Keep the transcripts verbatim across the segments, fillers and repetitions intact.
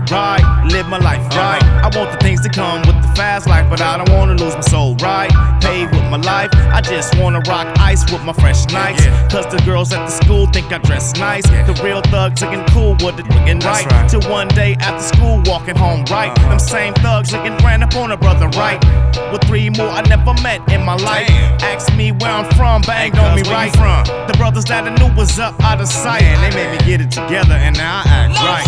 right, live my life, right. I want the things that come with the fast life, but I don't wanna lose my soul, right. Paid with my life, I just wanna rock ice with my fresh nights. Cause the girls at the school think I dress nice. The real thugs looking cool with it looking right. Till one day after school walking home right. Them same thugs looking ran up on a brother right. With three more I never met in my life. Asked me where I'm from, banged on me right. The brothers that I knew was up out of sight. And they made me get it together and now I act right.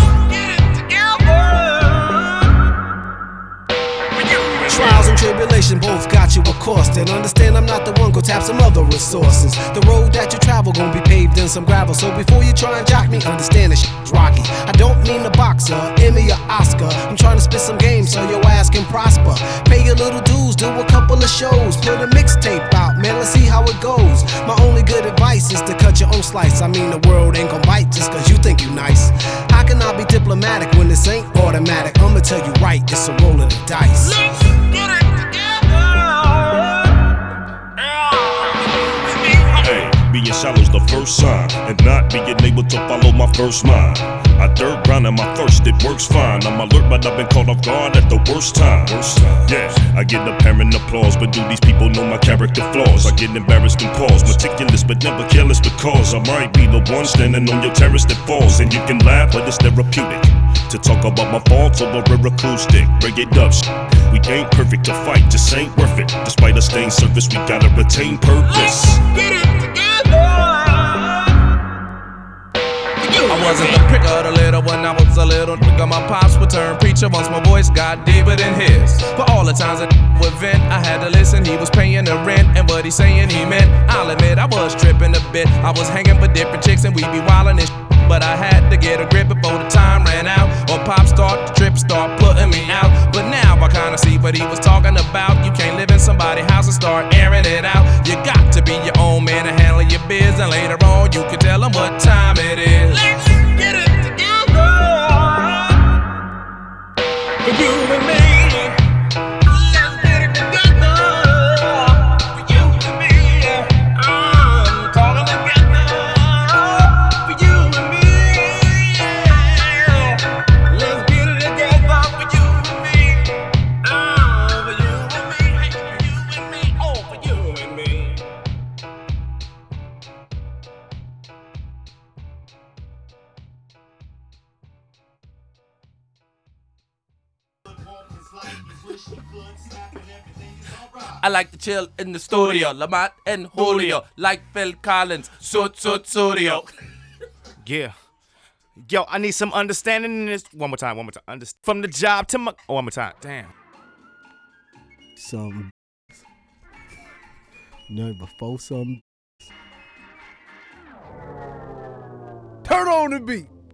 Trials and tribulation both got you a cost. And understand I'm not the one, go tap some other resources. The road that you travel gon' be paved in some gravel. So before you try and jock me, understand this shit's rocky. I don't mean a boxer, Emmy or Oscar. I'm trying to spit some game so your ass can prosper. Pay your little dues, do a couple of shows. Put a mixtape out, man, let's see how it goes. My only good advice is to cut your own slice. I mean the world ain't gon' bite just cause you think you nice. How can I be diplomatic when this ain't automatic? I'ma tell you right, it's a roll of the dice. Being shallow's the first sign, and not being able to follow my first mind. I dirt grind and my thirst, it works fine. I'm alert, but I've been caught off guard at the worst time. Worst time. Yeah, I get apparent applause, but do these people know my character flaws? I get embarrassed and pause, meticulous but never careless, because I might be the one standing on your terrace that falls. And you can laugh, but it's therapeutic to talk about my faults over a acoustic. Break it up, we ain't perfect to fight, just ain't worth it. Despite a stained surface, we gotta retain purpose. I wasn't the pick of the litter when I was a little nigga. My pops would turn preacher once my voice got deeper than his. For all the times that would vent, I had to listen. He was paying the rent, and what he saying he meant. I'll admit I was tripping a bit. I was hanging with different chicks and we be wildin' and shit. But I had to get a grip before the time ran out. Or pop start the trip, start putting me out. But now I kinda see what he was talking about. You can't live in somebody's house and start airing it out. You got to be your own man and handle your biz. And later on you can tell them what time it is. Let's get it together. For you and me. Let's get it together. For you and me. I'm talking together. For you and me. Let's get it together. For you and me. Oh, for you and me. Hey, for you and me. Oh, for you and me. I like to chill in the studio, Lamont and Julio, like Phil Collins, Suit Suit Studio. Yeah. Yo, I need some understanding in this. One more time, one more time. Underst- From the job to my. Oh, one more time. Damn. Some no before some. Turn on the beat.